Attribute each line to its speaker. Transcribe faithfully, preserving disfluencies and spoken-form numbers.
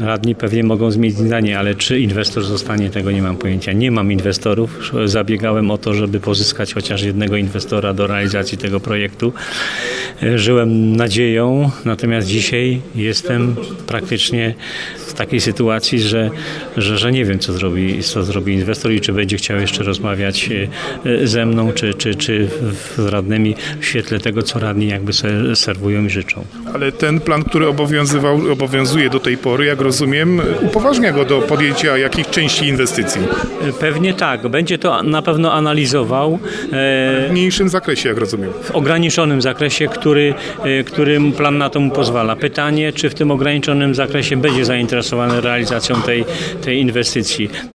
Speaker 1: radni pewnie mogą zmienić zdanie, ale czy inwestor zostanie, tego nie mam pojęcia. Nie mam inwestorów. Zabiegałem o to, żeby pozyskać chociaż jednego inwestora do realizacji tego projektu. Żyłem nadzieją, natomiast dzisiaj jestem praktycznie w takiej sytuacji, że, że, że nie wiem, co zrobi, co zrobi inwestor i czy będzie chciał jeszcze rozmawiać ze mną, czy, czy, czy z radnymi w świetle tego, co radni jakby sobie serwują i życzą.
Speaker 2: Ale ten plan, który obowiązywał, obowiązuje do tej pory, jak rozumiem, upoważnia go do podjęcia jakichś części inwestycji.
Speaker 1: Pewnie tak. Będzie to na pewno analizował.
Speaker 2: W mniejszym zakresie, jak rozumiem.
Speaker 1: W ograniczonym zakresie, który, który plan na to mu pozwala. Pytanie, czy w tym ograniczonym zakresie będzie zainteresowany realizacją tej, tej inwestycji.